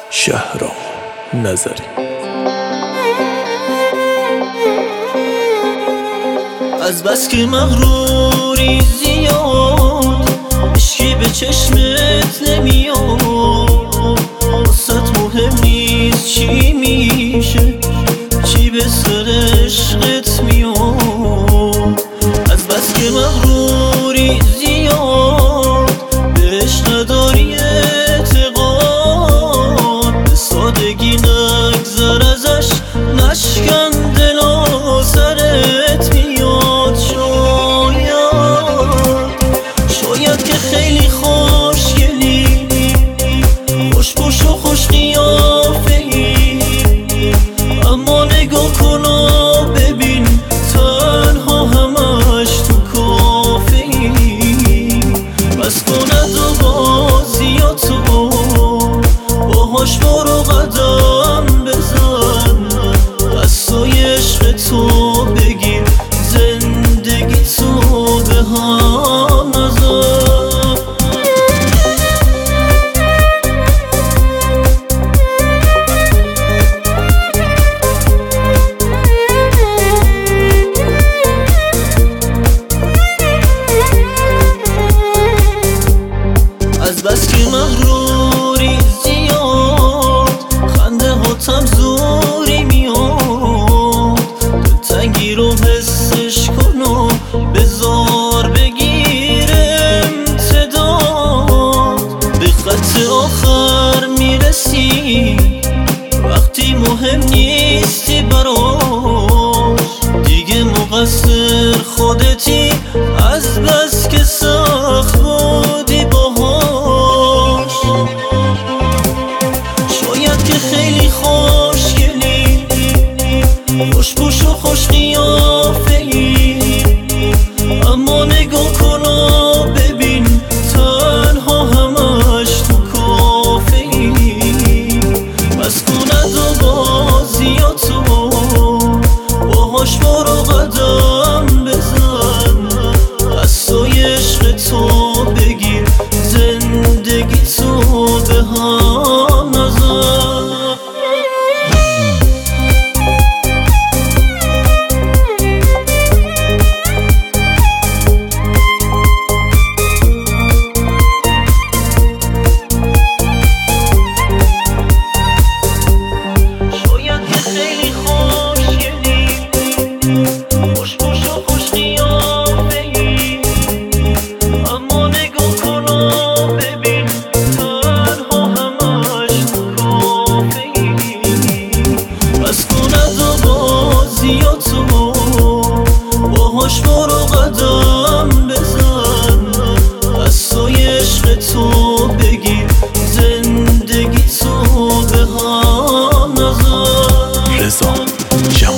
شهرام نظری. از بس که مغروری زیاد عشقی به چشمت نمیاد، واسه مهم نیست چی میشه، چی به سر عشقت میاد. از بس که مغروری زیاد بهش نداری اعتقاد، به سادگی نگذر ازش، نشکن دل و سرت میاد. شاید که خیلی خوشگلی، خوش پوش و خوش قیافه ای، اما نگاه کن و ببین تنها همش تو کافه ای. بس کند و بازیاتو باهاش برو قدم بزن، قصای عشق تو بگیر، زندگی تو به هم نزن. از بس که مغروری زیاد خنده هاتم زوری میاد، دلتنگی رو حسش کن و بذار بگیر امتداد. به خط آخر میرسی وقتی مهم نیستی براش، دیگه مقصر خودتی از بس که سخت بودی باهاش. شاید که خیلی خوشگلی، خوش پوش و خوش قیافه ای، اما نگاه کن و ببین تنها همش تو کافه ای. بس کند و بازیاتو باهاش برو قدم بزن، قصای عشق تو بگیر، زندگی تو به هم نزن. باهاش برو قدم بزن، قصای عشق تو بگیر، زندگی تو به هم نزن. رضا جمال.